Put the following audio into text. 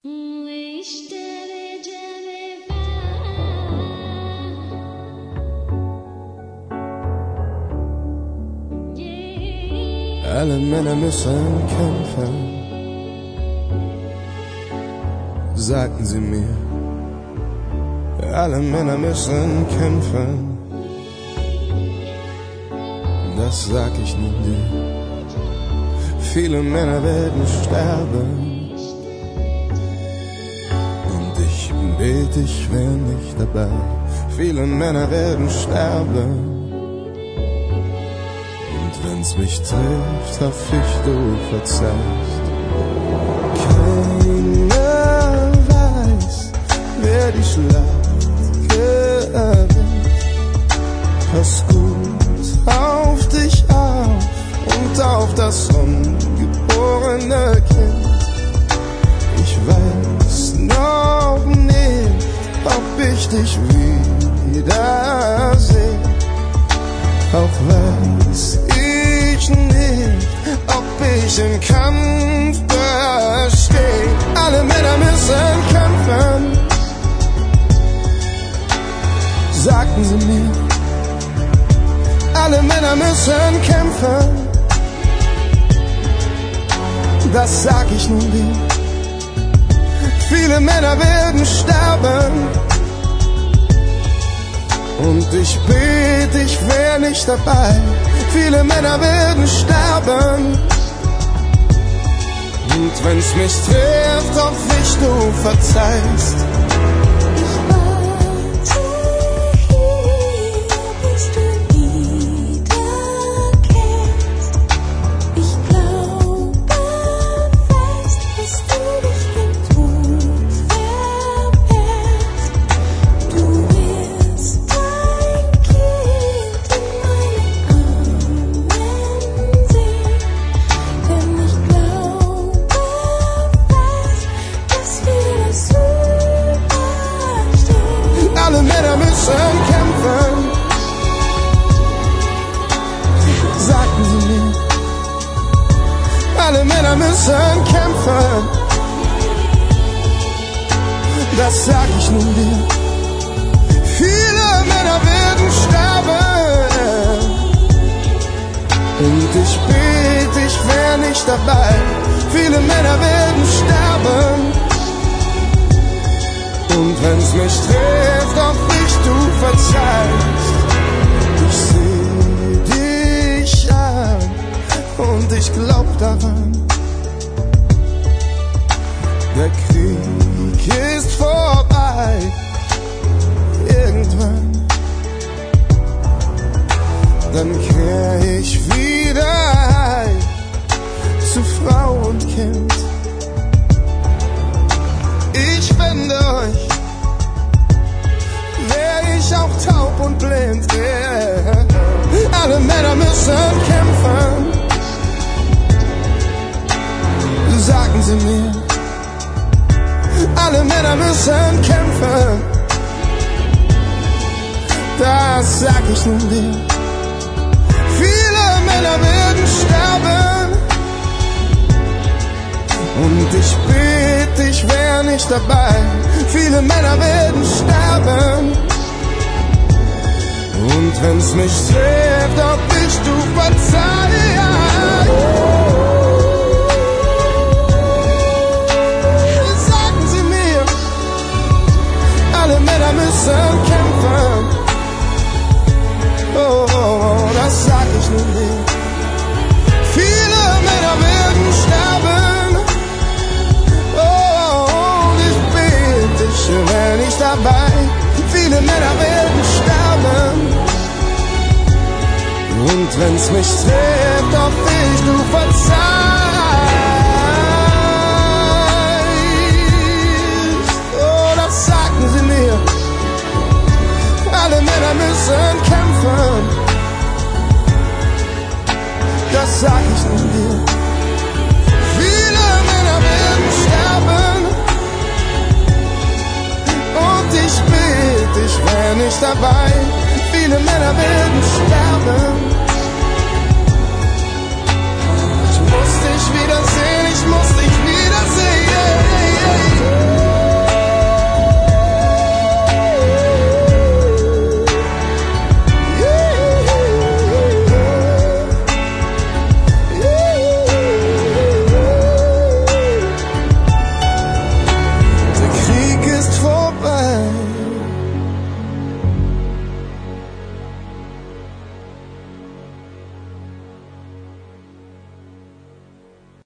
Alle Männer müssen kämpfen, sagten sie mir. Alle Männer müssen kämpfen, das sag ich nun dir. Viele Männer werden sterben und ich bete, ich wär nicht dabei. Viele Männer werden sterben. Wenn's mich trifft, hoff ich, du verzeihst. Keiner weiß, wer die Schlacht gewinnt. Pass gut auf dich auf und auf das ungeborene Kind. Ich weiß noch nicht, ob ich dich wiedersehe. Auch weiß ich nicht, ob ich im Kampf bestehe. Alle Männer müssen kämpfen, sagten sie mir. Alle Männer müssen kämpfen, das sag ich nun dir. Viele Männer werden sterben und ich bete, ich wär nicht dabei. Viele Männer werden sterben und wenn's mich trifft, hoff ich, du verzeihst. Ich warte hier, bis du wiederkehrst. Ich glaube fest, dass du dich im Tod verbergst. Du wirst dein Kind in meinen Armen sehen, denn ich glaube fest, dass wir das überstehen. Alle Männer müssen kämpfen, sagten sie mir. Alle Männer müssen kämpfen, das sag ich nun dir. Viele Männer werden sterben und ich bete, ich wär nicht dabei. Viele Männer werden sterben und wenn's mich trifft, hoff ich, du verzeihst. Ich seh dich an und ich glaub daran. Der Krieg ist vorbei, irgendwann. Dann kehr ich wieder heim zu Frau und Kind. Ich wende euch, wär ich auch taub und blind, yeah. Alle Männer müssen kämpfen, sagten sie mir. Alle Männer müssen kämpfen, das sag ich nun dir. Viele Männer werden sterben und ich bete, ich wär nicht dabei. Viele Männer werden sterben und wenn's mich trifft, ob ich, du verzeihst. Sagen sie mir, alle Männer müssen kämpfen. Oh, oh, oh, das sag ich nun dir. Viele Männer werden sterben. Oh, und ich bete, ich wär nicht dabei. Viele Männer werden sterben und wenn's mich trifft, hoff ich, du verzeihst. Oh, das sagten sie mir. Alle Männer müssen kämpfen, das sag ich nun dir. Viele Männer werden sterben und ich bete, ich wär nicht dabei. Viele Männer werden sterben